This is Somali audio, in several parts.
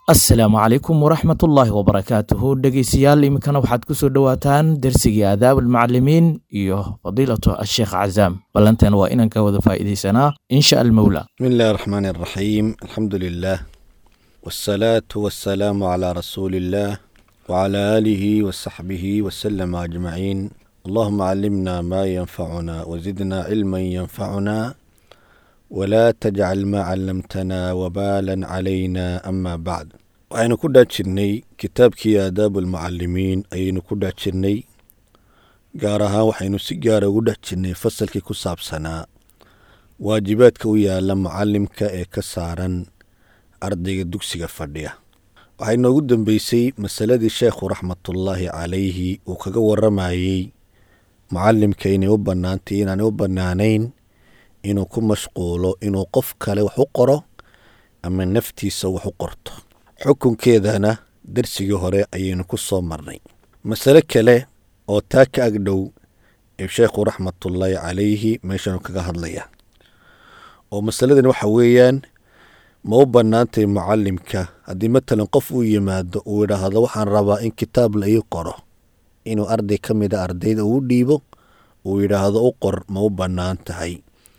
asalaamu calaykum waraxmatullaahi wabarakaatuhu dhegeystayaal iminkana waxaad ku soo dhowaataan dersigii aadaab almucalimiin iyo fadiilatu asheekh cazaam ballanteena waa inaan ka wada faa'iidaysanaa insha almawla بسم الله الرحمن الرحيم الحمد لله والصلاة والسلام على رسول الله وعلى آله وصحبه وسلم أجمعين اللهم علمنا ما ينفعنا وزدنا علما ينفعنا ولا تجعل ما علمتنا وبالا علينا أما بعد وأنا كنا جرني كتابك آداب المعلمين أين كنا جرني قارها وحين سجارة كنا جرني فصلك كساب سنة waajibaadka u yaala mucalimka ee ka saaran ardayga dugsiga fadhiya waxay noogu dambeysay masaladii sheekhu raxmatullaahi calayhi uu kaga waramayey mucalimka inay u bannaantay inaanay u bannaanayn inuu ku mashquulo inuu qof kale wax u qoro ama naftiisa wax u qorto xukunkeedana darsigii hore ayaynu ku soo marnay masale kale oo taa ka agdhow ee sheekhu raxmatullaahi calayhi meeshan kaga hadlaya oo masaladan waxa weeyaan ma u bannaantay mucalimka haddii matalan qof uu yimaado uu yidhaahdo waxaan rabaa in kitaab la ii qoro inuu arday ka mida ardayda uu dhiibo uu yidhaahdo u qor ma u bannaan tahay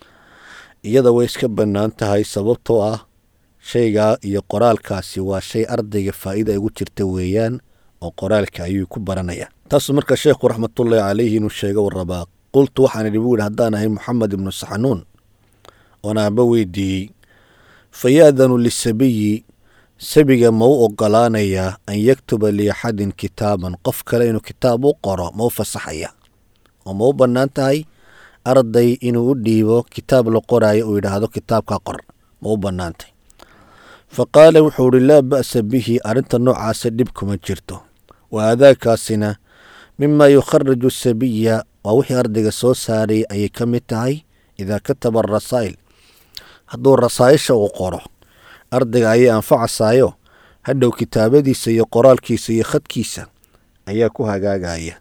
iyada way iska bannaan tahay sababtoo ah shaygaa iyo qoraalkaasi waa shay ardayga faa'iida ay ugu jirta weeyaan oo qoraalka ayuu ku baranaya taasuu marka sheekhu raxmatullaahi calayhi inuu sheego u rabaa qultu waxaan idhi buu yidhi haddaan ahay moxamed ibnu saxnuun onaaba weydiiyey fayaadanu lisabiyi sabiga ma u ogolaanayaa an yaktuba liaxadin kitaaban qof kale inuu kitaab u qoro ma u fasaxaya oo ma u bannaan tahay arday inuu u dhiibo kitaab la qoraayo uu yidhaahdo kitaabka qor ma u bannaantay fa qaala wuxuu ihi laa ba'sa bihi arrinta noocaasa dhib kuma jirto wa aadaakaasina mima yukhariju sabiya waa wixii ardayga soo saarayay ayay ka mid tahay idaa kataba arasaa'il hadduu rasaa'isha uu qoro ardayga ayay anfacasaayo hadhow kitaabadiisa iyo qoraalkiisa iyo khadkiisa ayaa ku hagaagaya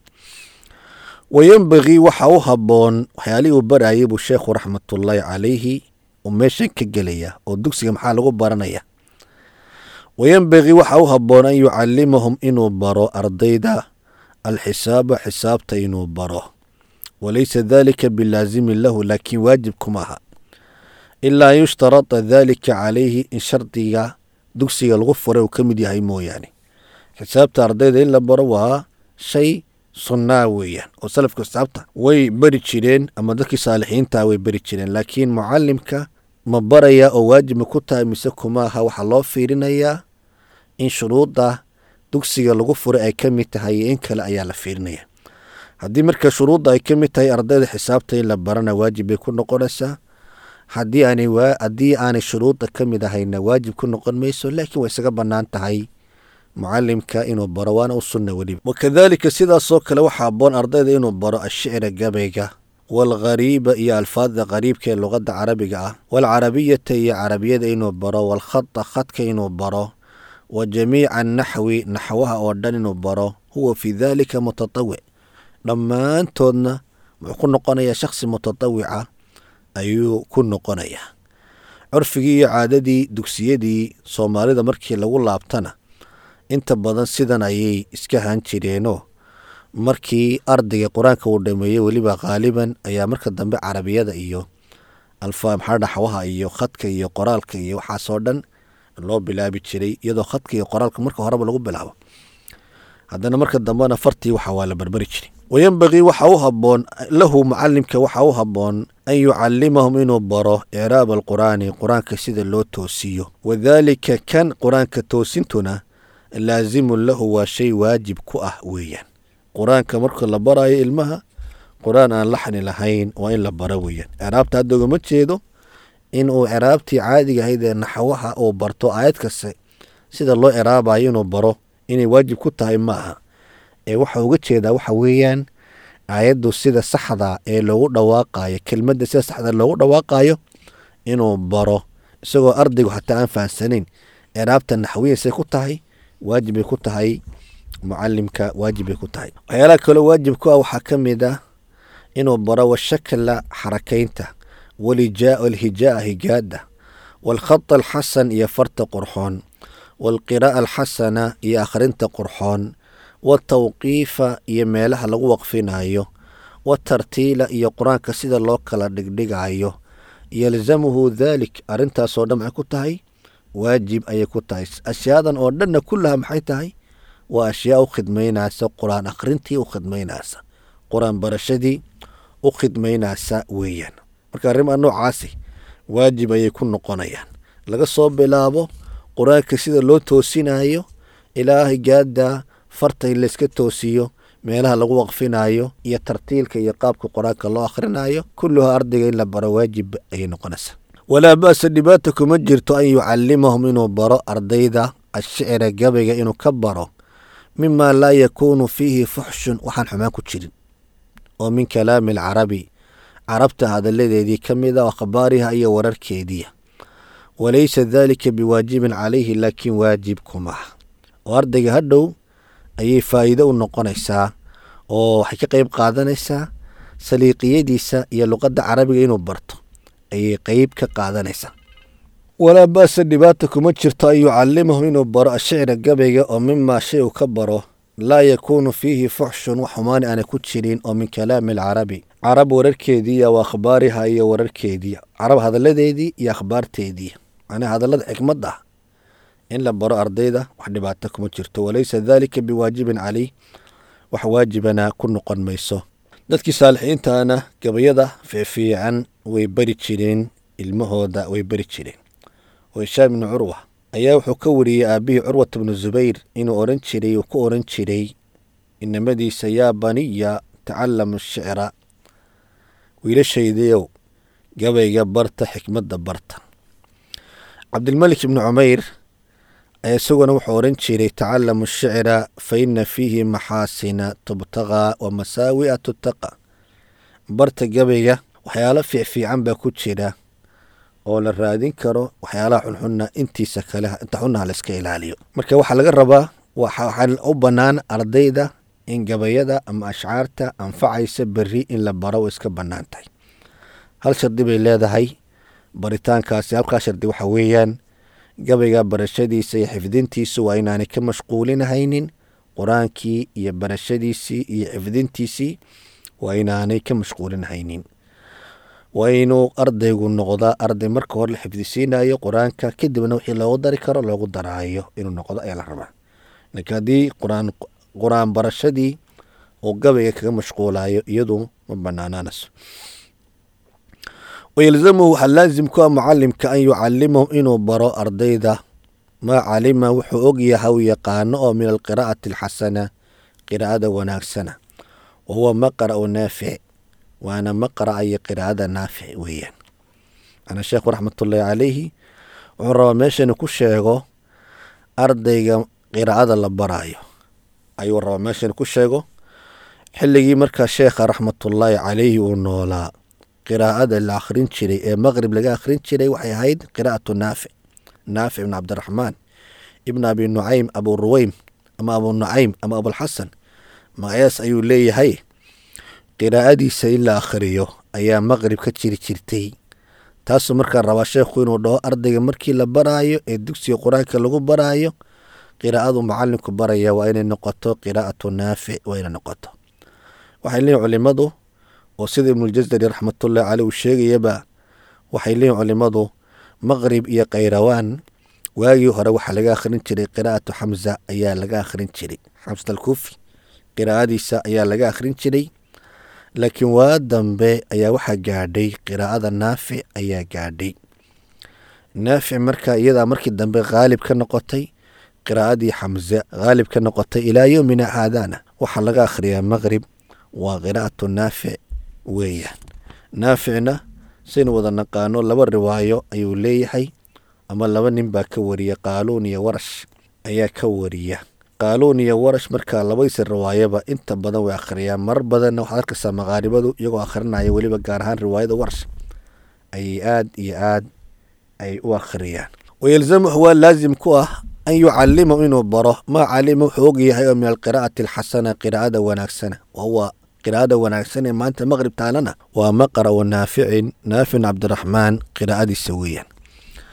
wayenbagii waxa u habboon waxyaalihii uu barayay buu sheekhu raxmatullaahi calayhi uu meeshan ka gelaya oo dugsiga maxaa lagu baranaya wayenbagii waxa u habboon an yucalimahum inuu baro ardayda alxisaaba xisaabta inuu baro walaysa dalika bilaazimin lahu laakiin waajib kuma aha ilaa an yushtarada dalika calayhi in shardiga dugsiga lagu furay uu ka mid yahay mooyaane xisaabta ardayda in la baro waa shay sunnaa weeyaan oo salafka xisaabta way bari jireen ama dadkii saalixiintaa way bari jireen laakiin mucalimka ma baraya oo waajibma ku tahay mise kuma aha waxaa loo fiirinayaa in shuruudda dugsiga lagu furay ay ka mid tahay iyo in kale ayaa la fiirinaya haddii marka shuruudda ay ka mid tahay ardayda xisaabta in la barana waajib bay ku noqonaysaa haddii aanay shuruudda ka mid ahayna waajib ku noqon mayso laakiin way isaga bannaan tahay mucalimka inuu baro waana u sunna weliba wakadaalika sidaasoo kale waxaa aboon ardayda inuu baro ashicra gabayga waalghariiba iyo alfaadda qariibka ee luqadda carabiga ah waalcarabiyata iyo carabiyada inuu baro waalkhada khadka inuu baro wa jamiica annaxwi naxwaha oo dhan inuu baro huwa fii daalika mutatawic dhammaantoodna wuxuu ku noqonayaa shakhsi mutatawica ayuu ku noqonayaa curfigii iyo caadadii dugsiyadii soomaalida markii lagu laabtana inta badan sidan ayay iska haan jireenoo markii ardayga qur-aanka uu dhameeyey weliba qaaliban ayaa marka dambe carabiyada iyo maxaa naxwaha iyo khadka iyo qoraalka iyo waxaasoo dhan loo bilaabi jiray iyadoo khadka iyo qoraalka marka horeba lagu bilaabo haddana marka dambena fartii waxa waa la barbari jiray wayenbagii waxa u habboon lahu mucalimka waxa u habboon an yucalimahum inuu baro icraab alqur'aani qur-aanka sida loo toosiyo wadaalika kan qur-aanka toosintuna laazimun lahu waa shay waajib ku ah weeyaan qur-aanka marka la barayo ilmaha qur-aan aan laxni lahayn waa in la baro weeyaan icraabta hadda ugama jeedo inuu icraabtii caadiga ahayd ee naxwaha uu barto aayad kaste sida loo icraabayo inuu baro inay waajib ku tahay ma aha ee waxa uga jeedaa waxa weeyaan aayaddu sida saxda ee loogu dhawaaqayo kelmadda sida saxda loogu dhawaaqayo inuu baro isagoo ardaygu hataa aan fahansanayn icraabta naxwiya say ku tahay waajib bay ku tahay mucalimka waajib bay ku tahay waxyaalaha kaloo waajib ku ah waxaa ka mid ah inuu baro washakla xarakaynta walhijaa higaada waalkhad alxasan iyo farta qurxoon waalqiraa'a alxasana iyo akhrinta qurxoon, watawqiifa iyo meelaha lagu waqfinayo, watartiila iyo qur-aanka sida loo kala dhigdhigayo, yalzamuhu daalik arrintaasoo dhan maxay ku tahay waajib ayay ku tahay. ashyaadan oo dhanna kullaha maxay tahay waa ashyaa u khidmaynaysa qur-aan akhrintii u khidmaynaysa, qur-aan barashadii u khidmaynaysa weeyaan. marka arrimaha noocaasi waajib ayay ku noqonayaan, laga soo bilaabo qur-aanka sida loo toosinayo ilaahay gaada farta in layska toosiyo, meelaha lagu waqfinayo iyo tartiilka iyo qaabka qur-aanka loo akhrinayo, kulluha ardayga in la baro waajib ayay noqonaysaa. walaa ba'sa dhibaata kuma jirto an yucallimahum inuu baro ardayda ashicra gabayga inuu ka baro mima laa yakuunu fiihi fuxshun waxaan xumaan ku jirin oo min kalaami alcarabi carabta hadalladeedii ka mid a, akhbaariha iyo wararkeediia. walaysa daalika biwaajibin calayhi laakiin waajib kuma oo ardayga hadhow ayay faa'iido u noqonaysaa oo waxay ka qayb qaadanaysaa saliiqiyadiisa iyo luqadda carabiga inuu barto ayay qeyb ka qaadanaysaa. walaa ba'sa dhibaata kuma jirto an yucallimahum inuu baro ashicra gabayga oo mimaa shay uu ka baro laa yakuunu fiihi fuxshun wax xumaani aanay ku jirin oo min kalaami alcarabi carab wararkeediiya wa akhbaariha iyo wararkeediia, carab hadalladeedii iyo akhbaarteedii, macnaa hadallada xikmad ah in la baro ardayda wax dhibaato kuma jirto. walaysa daalika biwaajibin calayh wax waajibana ku noqon mayso. dadkii saalixiintaana gabayada fiifiican way bari jireen, ilmahooda way bari jireen. oo hishaam ibnu curwa ayaa wuxuu ka wariyey aabihii curwata bnu zubayr inuu oran jiray uu ku oran jiray inamadiisa yaa baniya tacallamu shicra, wiilashaydiiow gabayga barta, xikmadda barta. cabdilmalik ibnu cumayr ayaa isaguna wuxuu oran jiray tacallamu shicra fa ina fiihi maxaasina tubtagaa wa masaawi'a tutaqa, barta gabayga waxyaalo fiicfiican baa ku jira oo la raadin karo, waxyaalaha xunxunna intiisa kale inta xunnaha la iska ilaaliyo. marka waxaa laga rabaa waxaa u bannaan ardayda in gabayada ama ashcaarta anfacaysa berri in la baro way iska bannaan tahay. hal shardi bay leedahay baritaankaasi. halkaa shardi waxa weeyaan gabayga barashadiisa iyo xifdintiisu waa inaanay ka mashquulinahaynin qur-aankii iyo barashadiisii iyo xifdintiisii waa inaanay ka mashquulinahaynin. waa inuu ardaygu noqdaa arday marka hore la xifdisiinayo qur-aanka, kadibna wixii loogu dari karo loogu daraayo inuu noqdo ayaa la rabaa. laakiin haddii qur-aan barashadii oo gabayga kaga mashquulayo iyadu ma banaanaanayso. wayalzamuhu waxaa laazim ku ah mucalimka an yucallimahum inuu baro ardayda maa calima wuxuu og yahay u yaqaano oo min alqiraa'ati alxasana qiraa'ada wanaagsana, wa huwa maqra'u naafic waana maqra'a iyo qiraa'ada naafic weeyaan. ana sheekhu raxmatullaahi calayhi wuxuu rabaa meeshanu ku sheego ardayga qiraa'ada la baraayo ayuu rabaa meeshanu ku sheego. xilligii markaa sheekha raxmatullaahi calayhi uu noolaa qiraa'ada la akhrin jiray ee maqrib laga akhrin jiray waxay ahayd qiraa'atu naafic ibn cabdiraxmaan ibn abi nucaym abu ruweym ama abu nucaym ama abulxasan magacaas ayuu leeyahay. qiraa'adiisa in la akhriyo ayaa maqrib ka jiri jirtay. taasuu markaa rabaa sheekhu inuu dhaho ardayga markii la baraayo ee dugsiga qur-aanka lagu baraayo qiraa'adu macalinku baraya waa inay noqoto qiraa'atu naafic waa inay noqoto. waxay leeyihin culimadu oo sida ibnuljasari raxmatullahi caleyh uu sheegayaba waxay leeyihin culimadu maqrib iyo qayrawaan waagii hore waxaa laga akhrin jiray qiraa'atu xamza ayaa laga akhrin jiray, xamsat alkuufi qiraa'adiisa ayaa laga akhrin jiray. laakiin waa dambe ayaa waxaa gaadhay qiraa'ada naafic ayaa gaadhay. naafic markaa iyadaa markii dambe haalib ka noqotay, qiraa'adii xamse haalib ka noqotay. ilaa yowmina haadana waxaa laga akhriyaa maqrib waa qiraa'atu naafic weeyaan. naaficna saynu wada naqaano laba riwaayo ayuu leeyahay ama laba nin baa ka wariya, qaaluun iyo warash ayaa ka wariya. qaaluun iyo warash markaa labadiisa riwaayaba inta badan way akhriyaan, marar badanna waxaad arkaysaa maqaaribadu iyagoo akhrinaya weliba gaar ahaan riwaayada warash ayay aad iyo aad ay u akhriyaan. wayalzamuhu waa laazim ku ah an yucallimahu inuu baro maa calima wuxuu og yahay oo min alqiraa'ati alxasana qiraa'ada wanaagsana, wahuwa qiraa'ada wanaagsan ee maanta maqrib taalana waa maqra'u naaficin cabdiraxmaan qiraa'adiisa weeyaan.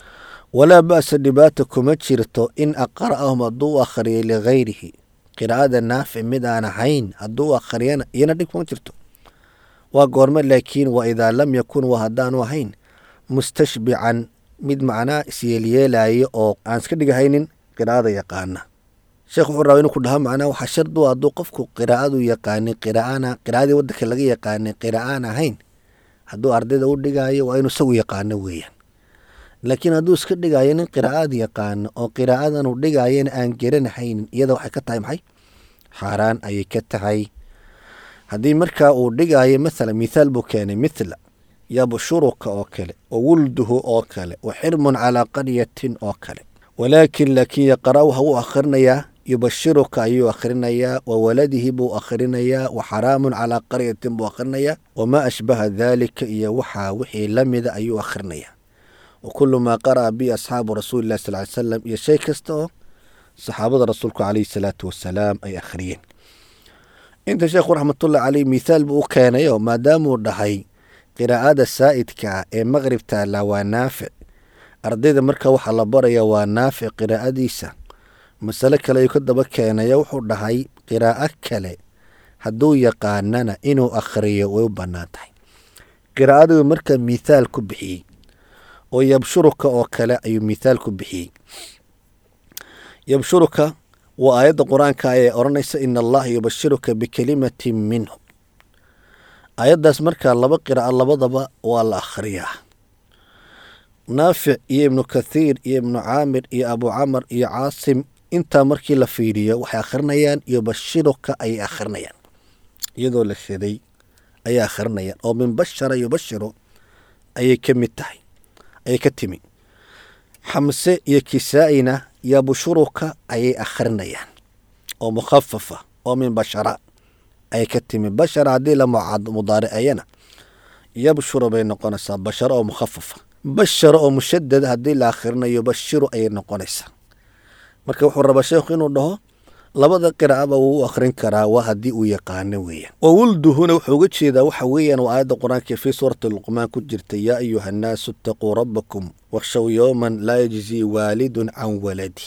walaa ba'sa dhibaata kuma jirto in aqra'ahum hadduu u akhriyay ligayrihi qiraa'ada naafic mid aan ahayn hadduu u akhriyana iyana dhib kuma jirto. waa goorme laakiin waa idaa lam yakun waa haddaanu ahayn mustashbican mid macnaa isyeelyeelaayo oo aan iska dhigahaynin qiraa'ada yaqaana. sheekh wuxuu rabaa inuu ku dhaha macnaa waxaa shardu hadduu qofku qiraa'adu yaqaanin qiraa'adii waddanka laga yaqaanay qiraa'aan ahayn hadduu ardayda u dhigaayo waa inuu isagu yaqaano weeyaan. laakiin hadduu iska dhigaayo nin qiraa'ad yaqaano oo qiraa'adan uu dhigaayana aan garanahaynin iyada waxay ka tahay maxay? xaaraan ayay ka tahay. haddii markaa uu dhigaayo maalan mithaal buu keenay mithla yabshuruka oo kale wa wulduhu oo kale wa xirmun calaa qaryatin oo kale laakiin yaqra'u ha uu akhrinayaa yubashiruka ayuu akhrinayaa wa waladihi buu akhrinayaa wa xaraamun calaa qaryatin buu akhrinayaa wamaa ashbaha daalika iyo waxaa wixii la mida ayuu akhrinayaa. wa kullu maa qara'a bi asxaabu rasuuli illahi sal ly salam iyo shay kasta oo saxaabada rasuulku calayhi salaatu wasalaam ay akhriyeen. inta sheekhu raxmatullahi caleyh mithaal buu u keenayo maadaamuu dhahay qiraa'ada saa'idka ah ee maqrib taallaa waa naafic, ardayda marka waxaa la baraya waa naafic qiraa'adiisa. masale kale ayuu ka daba keenaya wuxuu dhahay qiraa'o kale hadduu yaqaanana inuu akhriyo way u bannaan tahay. qiraa'aduu marka mithaal ku bixiyey oo yabshuruka oo kale ayuu mithaal ku bixiyey. yabshuruka waa aayadda qur-aanka ee odhanaysa ina allaha yubashiruka bikalimatin minhu. aayaddaas markaa laba qiraa'o labadaba waa la akhriyaa. naafic iyo ibnu kathiir iyo ibnu caamir iyo abu camar iyo caasim intaa markii la fiiriyo waxay akhrinayaan yubashiruka ayay akhrinayaan iyadoo la sheday ayay akhrinayaan oo min bashara yubashiru ayay ka mid tahay ayay ka timi. xamse iyo kisaa-ina yabshuruka ayay akhrinayaan oo mukhafafa oo min bashara ayay ka timi. bashara haddii la mudaaricayana yabshuru bay noqonaysaa basharo oo mukhafafa. basharo oo mushadad haddii la akhrinayo bashiru ayay noqonaysaa. marka wuxuu rabaa sheekhu inuu dhaho labada qiraa'aba wuu u akhrin karaa waa haddii uu yaqaano weeyaan. wa wulduhuna wuxuu uga jeedaa waxa weeyaan waa aayadda qur-aanka fii suurati luqmaan ku jirta yaa ayuha annaasu itaquu rabbakum wakhshaw yowman laa yajzii waalidun can waladi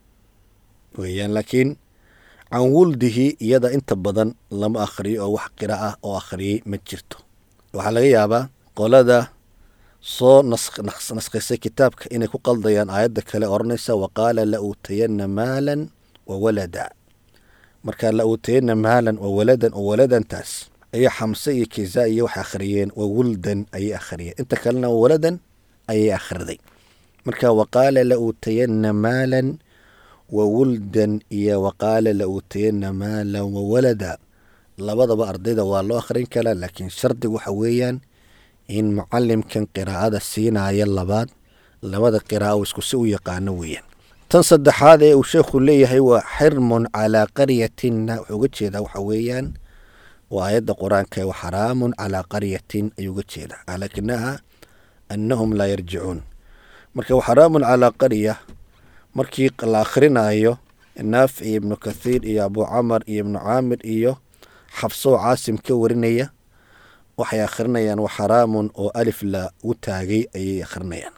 weeyaan. laakiin can wuldihi iyada inta badan lama akhriyo oo wax qiraa'ah oo akhriyey ma jirto. waxaa laga yaabaa qolada soo naskhisay kitaabka inay ku qaldayaan aayadda kale odhanaysa waqaala la uutayana maalan wa walada. markaa la uutayana maalan wa waladan oo waladantaas ayaa xamse iyo kisaa iyo waxay akhriyeen wa wuldan ayay akhriyeen, inta kalena waladan ayay akhriday. marka waqaala la uutayana maalan wa wuldan iyo waqaala la uutayana maalan wa walada labadaba ardayda waa loo akhrin karaa, laakiin shardiga waxa weeyaan in mucalimkan qiraa'ada siinaya labada qiraa'o isku si u yaqaano weeyaan. tan saddexaad ee uu sheekhu leeyahay waa xirmun calaa qaryatinna wuxuu uga jeedaa waxa weeyaan waa aayadda qur-aanka wa xaraamun calaa qaryatin ayuu uga jeedaa laakinaha annahum laa yarjicuun. marka wa xaraamun calaa qarya markii la akhrinayo naafic iyo ibnu kathiir iyo abu camar iyo ibnu caamir iyo xafsoo caasim ka warinaya waxay akhrinayaan wa xaraamun oo alif la u taagay ayay akhrinayaan.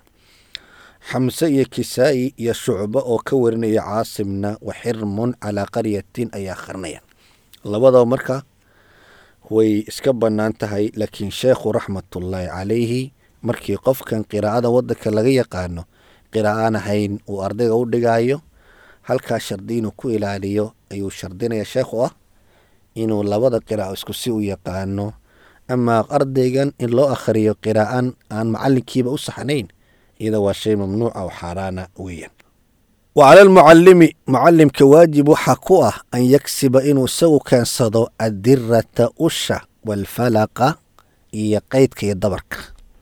xamse iyo kisaa'i iyo shucbo oo ka warinaya caasimna wa xirmun calaa qaryatin ayay akhrinayaan. labadaba marka way iska bannaan tahay, laakiin sheekhu raxmatullaahi calayhi markii qofkan qiraa'ada waddanka laga yaqaano qiraa'aan ahayn uu ardayga u dhigaayo halkaa shardi inuu ku ilaaliyo ayuu shardinaya sheekhu ah inuu labada qiraa'o isku si u yaqaano. amaa ardaygan in loo akhriyo qiraa'an aan macalinkiiba u saxnayn iyada waa shay mamnuuca oo xaaraana weeyaan. wa cala almucalimi mucalimka waajib waxaa ku ah an yagsiba inuu isagu keensado addirata usha waalfalaqa iyo qeydka iyo dabarka.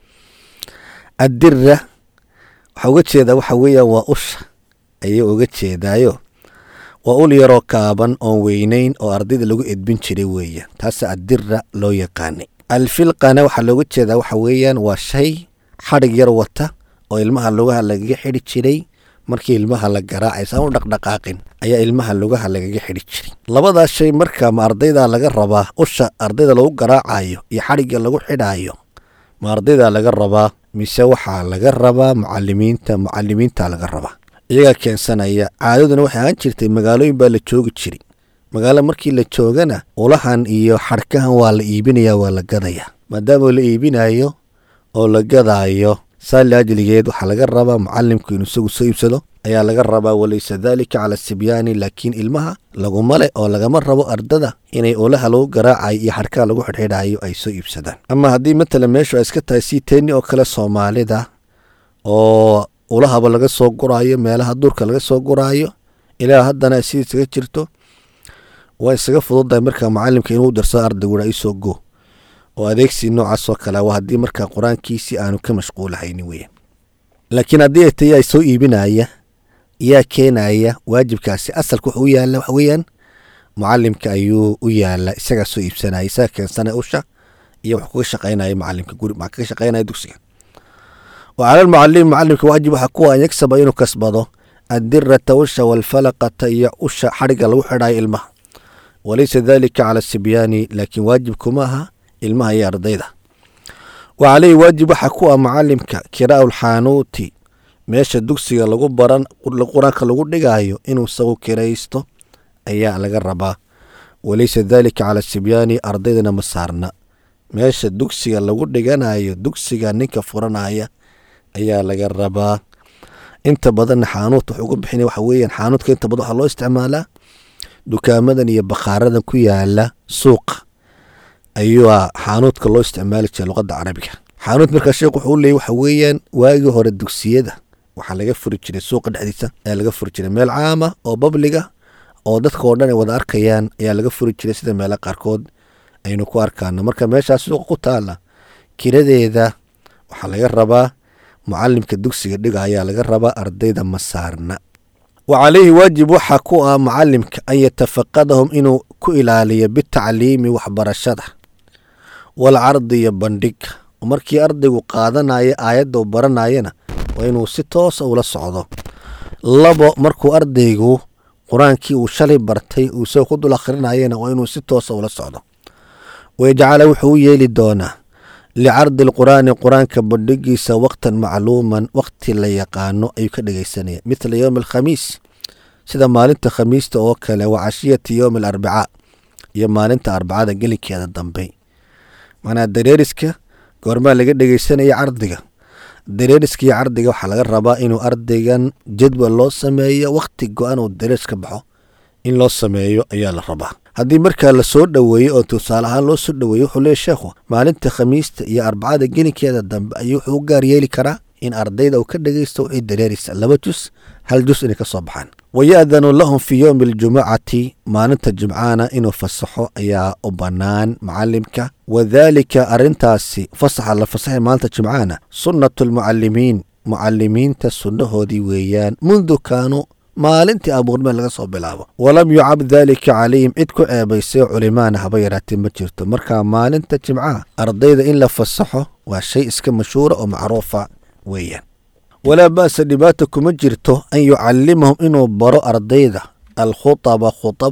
addira waxaa uga jeedaa waxa weeyaan waa usha ayuu uga jeedaayo waa ul yaroo kaaban oon weynayn oo ardayda lagu edbin jiray weeyaan, taasa addira loo yaqaanay. alfilqana waxaa looga jeedaa waxa weeyaan waa shay xadhig yar wata oo ilmaha lugaha lagaga xidhi jiray markii ilmaha la garaacay saan u dhaqdhaqaaqin ayaa ilmaha lugaha lagaga xidhi jiray. labadaas shay marka ma ardayda laga rabaa usha ardayda lagu garaacayo iyo xadhigga lagu xidhaayo ma ardayda laga rabaa mise waxaa laga rabaa mucalimiinta laga rabaa. iyagaa keensanaya. caadaduna waxay ahaan jirtay magaalooyin baa la joogi jiray. magaalo markii la joogana ulahan iyo xarkahan waa la iibinaya, waa la gadaya. maadaama la iibinayo oo la gadaayo, saa laajligeed waxaa laga rabaa mucalimku inuu isagu soo iibsado ayaa laga rabaa. walaysa dalika cala sibyaani, laakiin ilmaha laguma le oo lagama rabo ardada inay ulaha lagu garaacayo iyo xarkaha lagu xidhxidhaayo ay soo iibsadaan. ama haddii matalan meeshu ay iska tahay sii teeni oo kale soomaalida oo ulahaba laga soo guraayo, meelaha duurka laga soo guraayo, ilaa haddana ay sidii isaga jirto, waa isaga fududahay markaa mucalimka inuu darsado ardayguha isoo go oo adeegsi noocaas oo kale waa haddii markaa qur-aankiisii aanu ka mashquulahayni weeyaan. laakiin haddii ay tahay soo iibinaya yaa keenaya, waajibkaasi asalka wuxuu u yaala waxa weeyaan mucalimka ayuu u yaala. isagaa soo iibsanaya, isaga keensanaya usha iyo wax kuga shaqaynaya mucalimka guri maxaa kaga shaqaynaya dugsiga. وعلى المعلم معلمك واجب حقوق أن يكسب إنه كسبه الدرة وشة والفلقة يا وشة حرق الوحدة الماء، وليس ذلك على السبيان، لكن واجبكماها الماء يا رضيده. وعليه واجب حقوق معلمك كراء الحانوت ماشى الدكسي لغو بران القرآن لغو دقايو إنه سوو كرايستو أيا على قربا، وليس ذلك على السبيان أرضيدنا مسارنا ماشى الدكسي لغو دقانايو دكسي نيكا فرانايا ayaa laga rabaa. inta badan xaanuut wuxuu ku bixinay waxa weeyaan xaanuutka inta badan waxa loo isticmaalaa dukaamadan iyo baqaaradan ku yaala suuqa ayuu xaanuutka loo isticmaali jiray luqadda carabiga. xaanuut markaa sheekhu wuxuu leeyahay waxa weeyaan waagii hore dugsiyada waxaa laga furi jiray suuqa dhexdiisa ayaa laga furi jiray meel caama oo babliga oo dadka oo dhan ay wada arkayaan ayaa laga furi jiray sida meelaha qaarkood aynu ku arkaano. marka meeshaas suuqa ku taala kiradeeda waxaa laga rabaa mucalimka dugsiga dhiga ayaa laga rabaa, ardayda ma saarna. وعليه واجب waxa ku ah mucalimka an yatafaqadahum inuu ku ilaaliyo bitacliimi waxbarashada walcardi iyo bandhiga. markii ardaygu qaadanayo aayadda uu baranayana waa inuu si toos ula socdo. labo, markuu ardaygu qur-aankii uu shalay bartay uu soo ku dul akhrinayana waa inuu si toos ula socdo. wayajcala wuxuu u yeeli doonaa licardi alqur'aani qur-aanka bandhigiisa waqtan macluuman waqti la yaqaano ayuu ka dhegaysanaya, mithla yowm alkhamiis sida maalinta khamiista oo kale, wa cashiyati yowm alarbacaa iyo maalinta arbacada gelinkeeda dambe. macnaa dareeriska goormaa laga dhegaysanaya cardiga. dareeriska iyo cardiga waxaa laga rabaa inuu ardaygan jadwal loo sameeyo, waqti go-an uu dareeris ka baxo in loo sameeyo ayaa la rabaa. haddii markaa la soo dhoweeyo oo tusaale ahaan loo soo dhoweeyo wuxuu leeyahy sheekhu maalinta khamiista iyo arbacada gelinkeeda dambe ayuu wuxuu u gaar yeeli karaa in ardayda uu ka dhegaysto wixii dareerisa 2 jus 1 jus inay ka soo baxaan. waya'danu lahum fii yowmi aljumcati maalinta jimcaana inuu fasaxo ayaa u bannaan mucalimka. wadaalika arrintaasi fasaxa la fasaxay maalinta jimcaana sunnatu lmucalimiin, mucalimiinta sunnahoodii weeyaan mundu kaanuu maalintii abuurmeen laga soo bilaabo. walam yucab daalika calayhim cid ku ceebaysay culimaana haba yaraatee ma jirto. markaa maalinta jimcaha ardayda in la fasaxo waa shay iska mashhuura oo macruufa weeyaan. walaa ba'sa dhibaata kuma jirto an yucallimahum inuu baro ardayda alkhutaba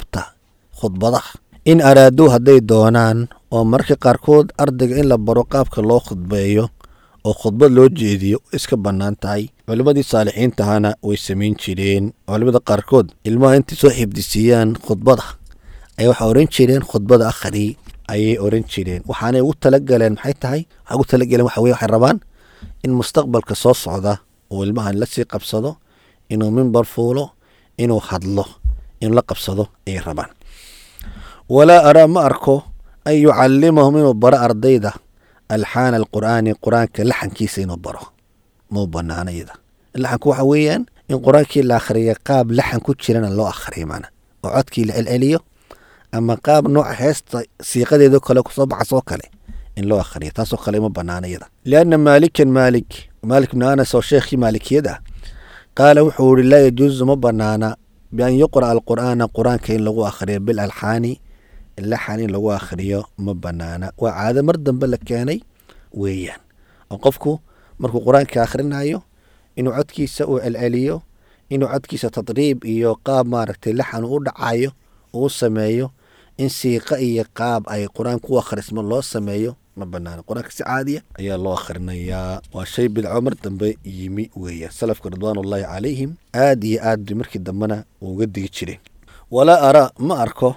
khudbadaha in araaduu hadday doonaan, oo marka qaarkood ardayga in la baro qaabka loo khudbeeyo oo khudbad loo jeediyo iska bannaan tahay. culimmadii saalixiintahana way samayn jireen. culimmada qaarkood ilmaha intay soo xifdisiiyaan khudbada ay waxay oran jireen khudbada akhri ayay oran jireen. waxaanay ugu talagaleen maxay tahay? waxay ugu talagaleen waxa weye waxay rabaan in mustaqbalka soo socda oo ilmahan la sii qabsado, inuu mimbar fuulo, inuu hadlo, inuu la qabsado ayay rabaan. walaa araa ma arko an yucallimahum inuu baro ardayda alxaana alqur'aani qur-aanka laxankiisa inuu baro, mau banaana iyada. laxanku waxa weeyaan in qur-aankii la akhriya qaab laxan ku jirana loo akhriyo macna oo codkii la celceliyo, ama qaab nooca heesta siiqadeedoo kale kusoo baxasoo kale in loo akhriyo, taasoo kale ma banaana iyada. lianna maalik bn anas oo sheekhii maalikiyada qaala wuxuu yihi laa yajuusu ma banaana bian yuqra'a alqur'aana qur-aanka in lagu akhriyo bilalxaani laxan in lagu akhriyo ma banaana. waa caado mar dambe la keenay weeyaan oo qofku markuu qur-aanka akhrinayo inuu codkiisa uu celceliyo, inuu codkiisa tadriib iyo qaab maaragtay laxan u dhacayo uu sameeyo, in siiqa iyo qaab ay qur-aanka u akhrismo loo sameeyo ma banaana. qur-aanka si caadiya ayaa loo akhrinayaa. waa shay bidco mar dambe yimi weeyaan. salafka ridwaanullaahi calayhim aad iyo aad bay markii dambena uga digi jireen. walaa araa ma arko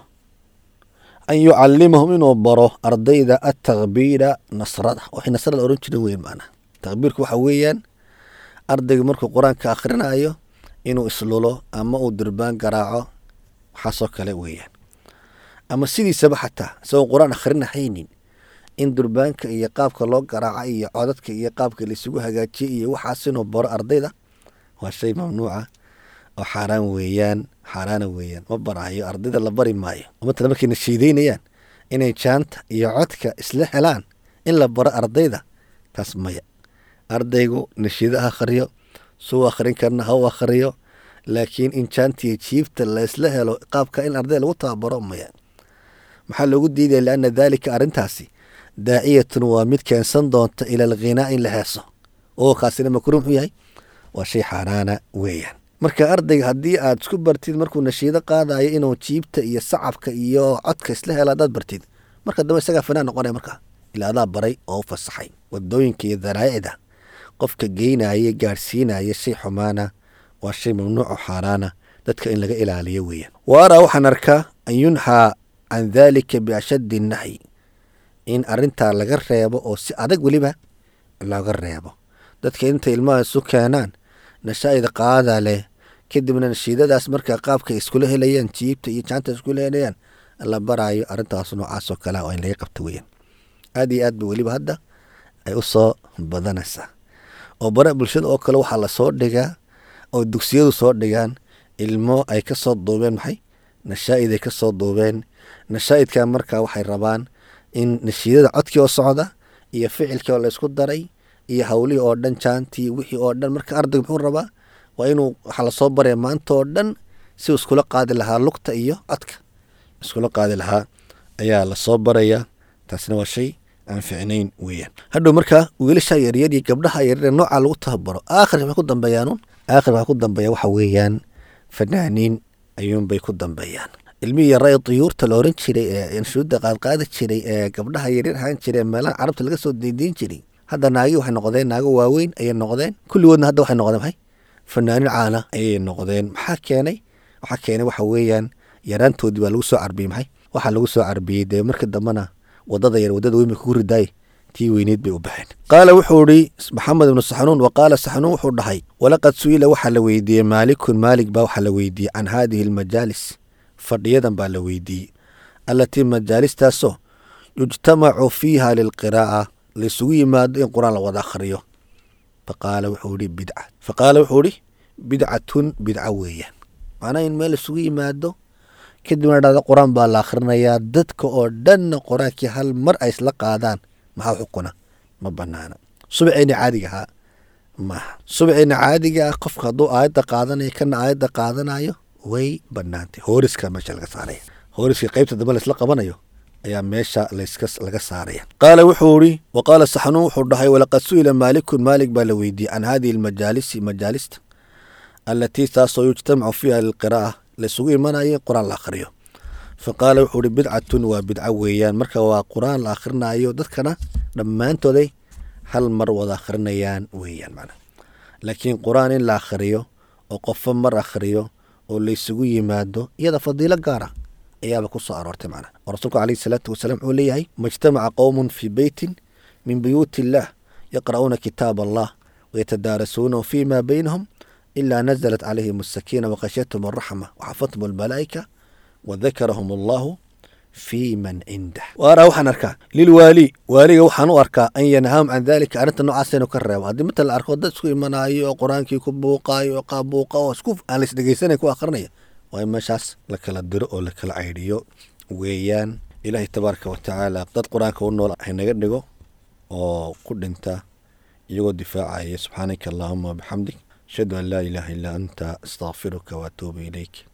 an yucalimahum inuu baro ardayda atakbiira nasrada. waxay nasrada ohan jireen weyan macnaha. takbiirku waxa weeyaan ardayga markuu qur-aanka akhrinayo inuu islulo ama uu durbaan garaaco, waxaasoo kale weeyaan. ama sidiisaba xataa isagoo qur-aan akhrinahaynin in durbaanka iyo qaabka loo garaaca iyo codadka iyo qaabka laisugu hagaajiyay iyo waxaas inuu baro ardayda waa shay mamnuuca oo xaaraana weeyaan. ma barahayo ardayda, la bari maayo. matala markay nashiideynayaan inay jaanta iyo codka isla helaan in la baro ardayda, taas maya. ardaygu nashiida ha akhriyo, suu akhrin karna ha u akhriyo, laakiin in jaanta iyo jiibta la isla helo qaabka in ardayda lagu tababaro maya. maxaa loogu diidaya? lianna daalika arrintaasi daaciyatun waa mid keensan doonta ila alghinaa in la heeso, oo kaasina makruuh muxuu yahay? waa shay xaaraana weeyaan. marka ardayga haddii aad isku bartid markuu nashiido qaadayo inuu jiibta iyo sacabka iyo codka isla helo haddaad bartid, marka dambe isagaa fanaan noqonaya. markaa ilaa adaa baray oo u fasaxay. wadooyinka iyo daraa'icda qofka geynaya gaadhsiinaya shay xumaana waa shay mamnuuc oo xaaraana, dadka in laga ilaaliyo weeyaan. wa araa waxaan arkaa an yunxaa can daalika biashaddi nahyi, in arrintaa laga reebo oo si adag weliba looga reebo. dadka intay ilmaha isu keenaan nashaa'id qaada leh, kadibna nashiidadaas markaa qaabka iskula helayaan, jiibta iyo jaanta iskula helayaan la baraayo, arrintaas noocaasoo kale oo in laga qabto weeyaan. aad iyo aad ba weliba hadda ay u soo badanaysaa. oo bara bulshada oo kale waxaa lasoo dhigaa oo dugsiyadu soo dhigaan ilmo ay ka soo duubeen maxay nashaa'id ay ka soo duubeen. nashaa'idka markaa waxay rabaan in nashiidada codkii oo socda iyo ficilkii oo laysku daray iyo hawlihii oo dhan, jaantii wixii oo dhan. marka ardayga muxuu rabaa? waa inuu waxaa lasoo baraya maanta oo dhan si iskula qaadi lahaa lugta iyo codka iskula qaadi lahaa ayaa lasoo baraya. taasina waa shay aan ficnayn weeyaan. hadhow markaa wiilasha yaryar iyo gabdhaha yaryar nooca lagu tababaro aakhirka waxay ku dambeeyaan waxa weeyaan fanaaniin ayuunbay ku dambeeyaan. ilmihii yaraa ee duyuurta la oran jiray ee anshuudda qaadqaadi jiray ee gabdhaha yaryar ahaan jiray meelaha carabta laga soo deydiin jiray, hadda naagii waxay noqdeen naago waaweyn ayay noqdeen. kulligoodna hadda waxay noqdeen maxay fanaaniin caana ayay noqdeen. maxaa keenay waxa weeyaan yaraantoodii baa lagu soo carbiyey. maxay waxaa lagu soo carbiyey dee marka dambena wadada weyn bay kugu ridaay, tii weyneed bay u baxeen. qaala wuxuu ihi maxamed ibnu saxnuun, wa qaala saxnuun wuxuu dhahay walaqad su'ila waxaa la weydiiyey maalikun, maalig baa waxaa la weydiiyey can haadihi almajaalis, fadhiyadan baa la weydiiyey, allatii majaalistaasoo yujtamacu fiiha lilqiraa'a, laysugu yimaado in qur-aan la wada akhriyo. faqaala wuxuu ihi bidcatun bidca weeyaan. macnaha in meel isugu yimaado kadibna dhahda qur-aan baa la akhrinayaa, dadka oo dhanna qur-aankii hal mar ay isla qaadaan, maxaa xukuna? ma banaana. subceena caadiga ahaa maaha. subceena caadiga ah qofka hadduu aayadda qaadanayo kana aayadda qaadanayo way banaantay. hooriska meesha laga saaraya, hooriska qaybta dambe laisla qabanayo ayaa meesha laga saaraya. qaala wuxuu ihi wa qaala saxnuun wuxuu dhahay walaqad su'ila maalikun, maalig baa la weydiiyey can haadihi almajaalisi, majaalista allatii taasoo yujtamacu fiiha lilqiraa'a, laysugu imanayo in qur-aan la akhriyo. faqaala wuxuu ihi bidcatun waa bidco weeyaan. marka waa qur-aan la akhrinayo dadkana dhammaantooday hal mar wada akhrinayaan weeyaan macnaha. laakiin qur-aan in la akhriyo oo qofo mar akhriyo oo laysugu yimaado iyada fadiilo gaara ayaaba ku soo aroortay macnaha. oo rasuulku calayhi salaatu wasalaam wuxuu leeyahay majtamaca qowmun fii beytin min buyuuti illaah yaqra'uuna kitaab allah wayatadaarasuunahu fiima baynahum ilaa nazalat calayhim asakiina waqashathum alraxma waxafathum almalaa'ika wadakarahum allahu fii man cindah. waaraa waxaan arkaa waaliga waxaan u arkaa an yanhaahum can daalika, arrinta noocaas inuu ka reebo. haddii mata la arko dad isku imanaayo oo qur-aankii ku buuqaayo oo qaabuuqa oo isku aan la isdhegeysanay ku akhrinaya, waa in meeshaas la kala diro oo la kala caydhiyo weeyaan. ilaahay tabaaraka watacaala dad qur-aanka u nool haynaga dhigo oo ku dhinta iyagoo difaacaya. subxaanaka allahuma wabixamdik ashhadu an laa ilaaha illaa anta astaqfiruka waatuubu ilayk.